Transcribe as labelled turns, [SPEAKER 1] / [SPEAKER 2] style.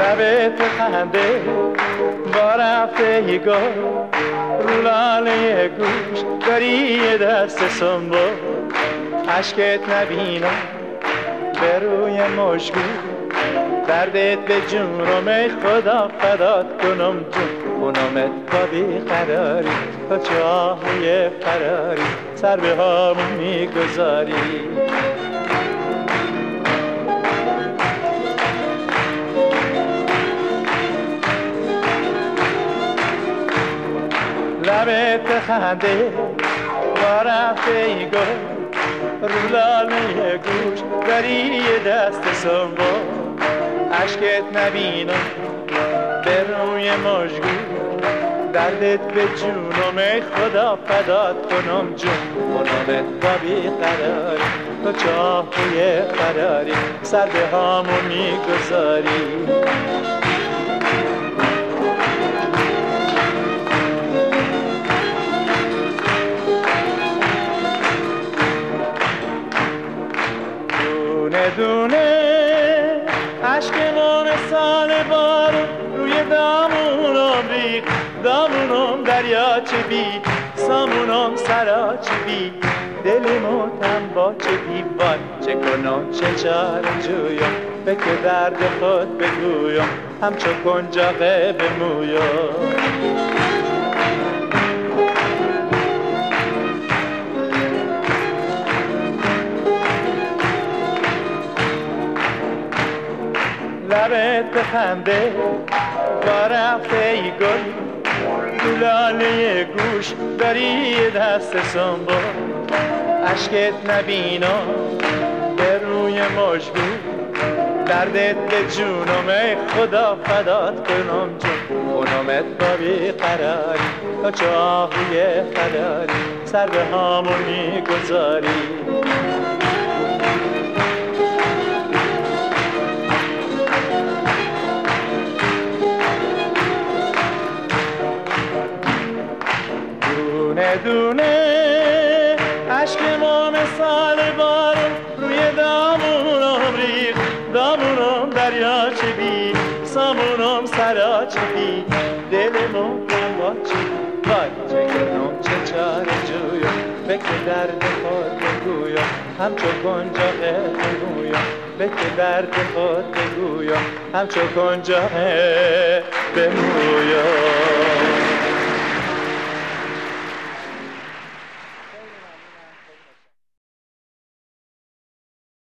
[SPEAKER 1] لبت خنده با رفته گل رو لاله گوش داری یه دست سنبول عشقت نبینم به روی مشگو دردت به جونم ای خدا فدات کنم جون خونمت با بیقراری تا چاهوی فراری سر به همون میگذاری لبت خنده با رفته گل رو لاله گوش داری یه دست سنبول عشقت نبینم به روی مژگون دردت به جونم ای خدا فدات کنم جون خونمت با بیقراری تو چاهوی فراری سر به همون میگذاری دونه دونه عشق ما مثال بارون روی دامونم ریخت دامونم دریاچه بی سامونم سراچه بی دلمو تن با چه دیوان چه کنم چه چاره جویم به که درد خود بگویم همچو کنجاقه بمویم لبت بخنده با رفته گل تو لاله گوش داری یه دست سنبول عشقت نبینم به روی مژگون دردت به جونم ای خدا فدات کنم جون خونمت با بیقراری تا چاهوی فراری سر به همون میگذاری دونه دونه عشق ما مثال بارون روی دامونم ریخت دامونم دریاچه بی سامونم سراچه بی دلمو با چی وای چه کنم چه چاره جویم به که درد خود بگویم همچو کنجاقه بمویم به که درد خود بگویم همچو کنجاقه بمویم